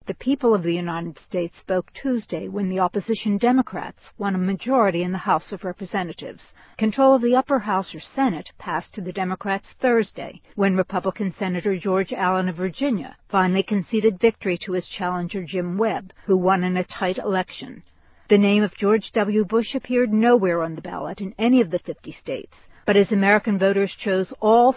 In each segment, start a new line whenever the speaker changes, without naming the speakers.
The people of the United States spoke Tuesday when the opposition Democrats won a majority in the House of Representatives. Control of the upper house or Senate passed to the Democrats Thursday when Republican Senator George Allen of Virginia finally conceded victory to his challenger Jim Webb, who won in a tight election. The name of George W. Bush appeared nowhere on the ballot in any of the 50 states. But as American voters chose all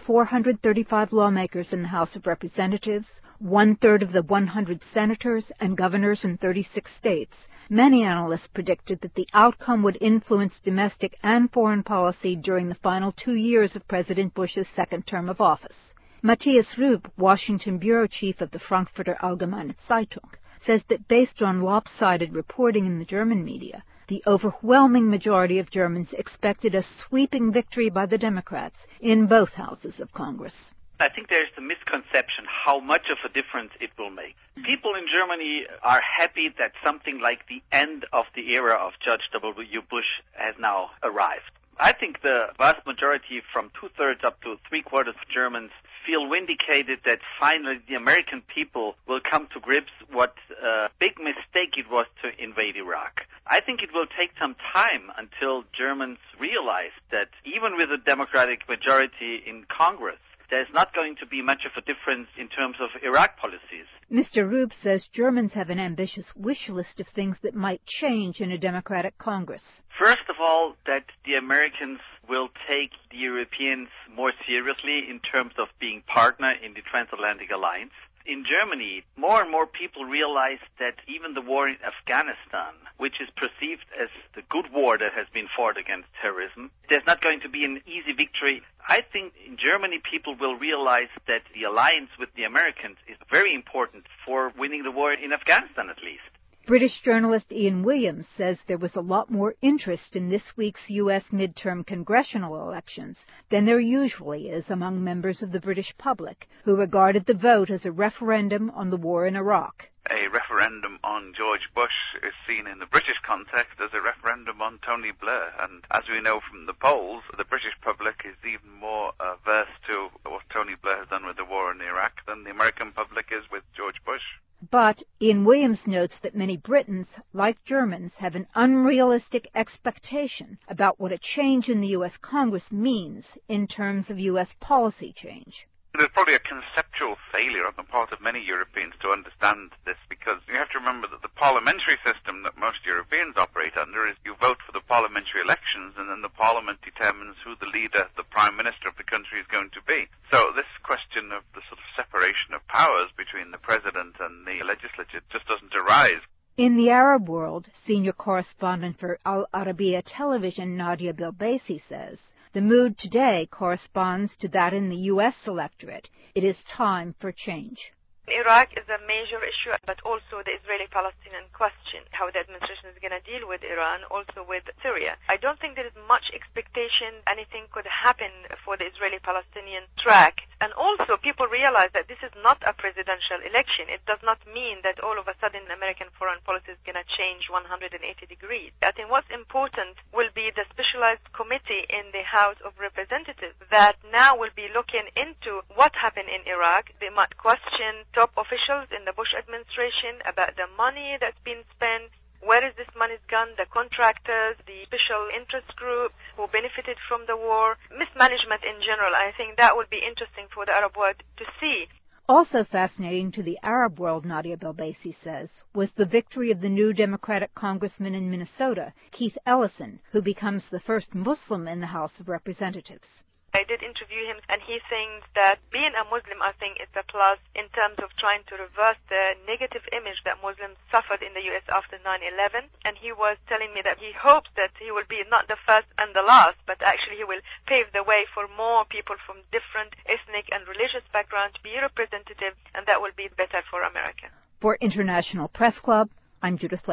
435 lawmakers in the House of Representatives, one-third of the 100 senators and governors in 36 states, many analysts predicted that the outcome would influence domestic and foreign policy during the final 2 years of President Bush's second term of office. Matthias Rüb, Washington bureau chief of the Frankfurter Allgemeine Zeitung, says that based on lopsided reporting in the German media, the overwhelming majority of Germans expected a sweeping victory by the Democrats in both houses of Congress.
I think there's the misconception how much of a difference it will make. People in Germany are happy that something like the end of the era of George W. Bush has now arrived. I think the vast majority, from two-thirds up to three-quarters of Germans, feel vindicated that finally the American people will come to grips what a big mistake it was to invade Iraq. I think it will take some time until Germans realize that even with a Democratic majority in Congress, there's not going to be much of a difference in terms of Iraq policies.
Mr. Rüb says Germans have an ambitious wish list of things that might change in a Democratic Congress.
First of all, that the Americans will take the Europeans more seriously in terms of being partner in the transatlantic alliance. In Germany, more and more people realize that even the war in Afghanistan, which is perceived as the good war that has been fought against terrorism, there's not going to be an easy victory. I think in Germany people will realize that the alliance with the Americans is very important for winning the war in Afghanistan at least.
British journalist Ian Williams says there was a lot more interest in this week's U.S. midterm congressional elections than there usually is among members of the British public, who regarded the vote as a referendum on the war in Iraq.
A referendum on George Bush is seen in the British context as a referendum on Tony Blair. And as we know from the polls, the British public is even more averse to what Tony Blair has done with the war in Iraq than the American public is with George Bush.
But Ian Williams notes that many Britons, like Germans, have an unrealistic expectation about what a change in the U.S. Congress means in terms of U.S. policy change.
There's probably a conceptual failure on the part of many Europeans to understand this, because you have to remember that the parliamentary system that most Europeans operate under is you vote for the parliamentary elections and then the parliament determines who the leader, the prime minister of the country is going to be. So this question of the sort of separation of powers between the president and the legislature just doesn't arise.
In the Arab world, senior correspondent for Al Arabiya Television Nadia Bilbaisi says, the mood today corresponds to that in the U.S. electorate. It is time for change.
Iraq is a major issue, but also the Israeli-Palestinian question, how the administration is going to deal with Iran, also with Syria. I don't think there is much expectation anything could happen for the Israeli-Palestinian track. And also, people realize that this is not a presidential election. It does not mean that all of a sudden American foreign policy is going to change 180 degrees. I think what's important will be the specialized committee in the House of Representatives that now will be looking into what happened in Iraq. They might question top officials in the Bush administration about the money that's been spent. Where is this money gone? The contractors, the special interest group who benefited from the war, mismanagement in general. I think that would be interesting for the Arab world to see.
Also fascinating to the Arab world, Nadia Bilbaisi says, was the victory of the new Democratic congressman in Minnesota, Keith Ellison, who becomes the first Muslim in the House of Representatives.
I did interview him, and he thinks that being a Muslim, I think, is a plus in terms of trying to reverse the negative image that Muslims suffered in the U.S. after 9/11. And he was telling me that he hopes that he will be not the first and the last, but actually he will pave the way for more people from different ethnic and religious backgrounds to be representative, and that will be better for America.
For International Press Club, I'm Judith